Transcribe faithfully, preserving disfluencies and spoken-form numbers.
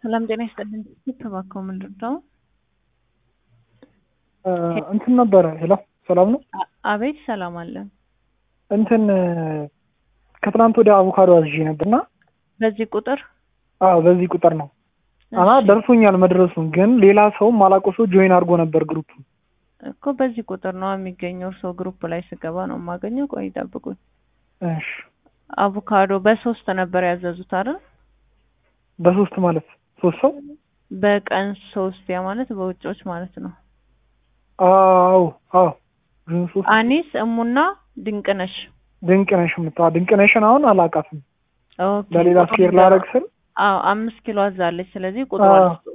ሰላም ጤና ይስጥልኝ። ተባከው ምንድነው? እንትን ነበር። ሄሎ ሰላም ነው? አቤት ሰላም አለ። እንትን ከትናንት ወዲያ አቮካዶ አዝዤ ነበርና በዚህ ቁጥር አዎ በዚህ ቁጥር ነው አና ደርሶኛል መድረሱን ግን ሌላ ሰው ማላቆሶ ጆይን አድርጎ ነበር ግሩፕ እኮ በዚህ ቁጥር ነው የሚገኘው ሰው ግሩፕ ላይ ስገባ ነው ማገኘው። ቆይ ጠብቁኝ። እሺ አቮካዶ በሶስት ነበር ያዘዙት አይደል? በሶስት ማለት ሶስት ሰው በቀን ሶስት ያ ማለት በውጮች ማለት ነው። አዎ አዎ አኒስ እሙና ድንቅነሽ ድንቅነሽ ምታ ድንቅነሽን አሁን አላቃትም። ኦኬ ለሌላ ስኬር ላረግ ስል አዎ አምስት ኪሎ አዛለች። ስለዚህ ቁጥሩ አልስቶ